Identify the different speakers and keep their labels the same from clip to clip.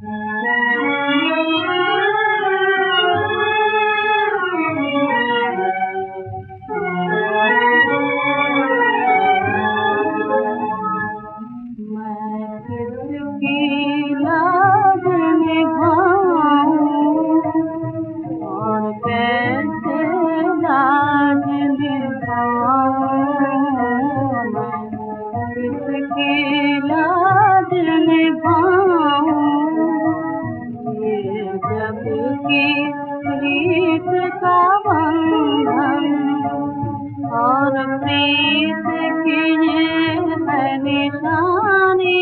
Speaker 1: प्रीत का बंधन और प्रीत की है निशानी।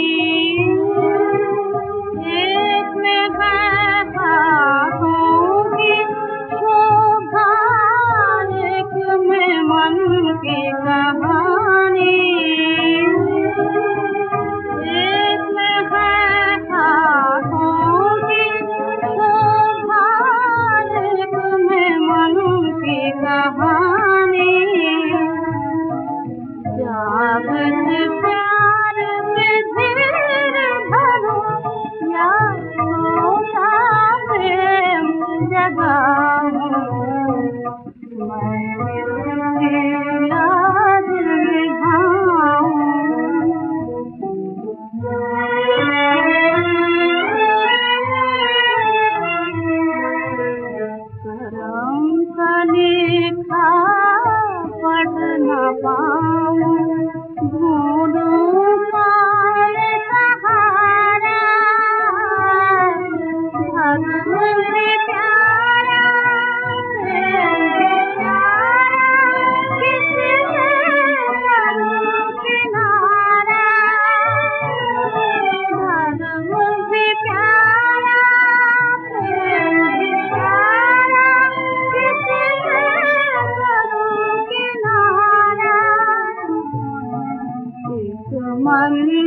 Speaker 1: एक में है हाथों की शोभा, एक में मन की कहानी। एक में है हाथों की शोभा, एक में मन की कहानी। जागत प्यार में धीर धरो या सोता प्रेम जगाओ, मैं किसकी याद निभाऊं। करम का लिखा पढ़ न पाऊं, ढूंढूं कौन सहारा। धर्म से प्यारा प्रेम से प्यारा, किसने करूं किनारा। धर्म से प्यारा प्रेम से प्यारा, किसने करूं किनारा। इस मन